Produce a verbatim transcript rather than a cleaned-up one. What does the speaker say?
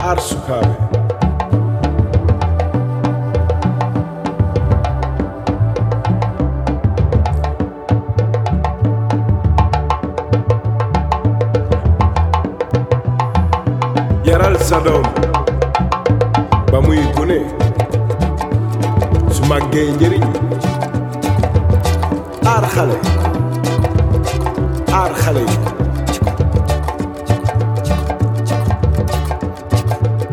aar sukaabe yaral sa doom ba muy gune su màggee njëriñ aar xale aar xale yi